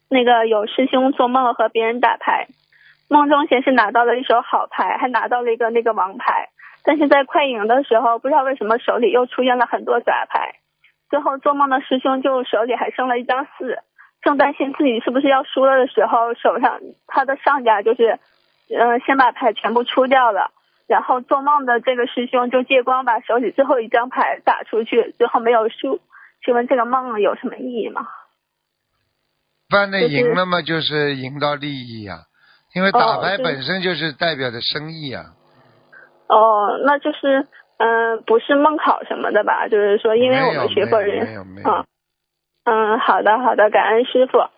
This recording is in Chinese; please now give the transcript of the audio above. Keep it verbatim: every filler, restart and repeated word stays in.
那个有师兄做梦和别人打牌，梦中先是拿到了一手好牌，还拿到了一个那个王牌，但是在快赢的时候，不知道为什么手里又出现了很多杂牌。最后做梦的师兄就手里还剩了一张四，正担心自己是不是要输了的时候，手上他的上家就是，呃，先把牌全部出掉了。然后做梦的这个师兄就借光把手里最后一张牌打出去，最后没有输。请问这个梦有什么意义吗？ 一般的赢了嘛，就是赢到利益呀、啊，因为打牌本身就是代表的生意啊。 哦，那就是嗯、呃，不是梦考什么的吧？就是说，因为我们学佛人， 没有没有没有。 嗯嗯，好的好的，感恩师傅。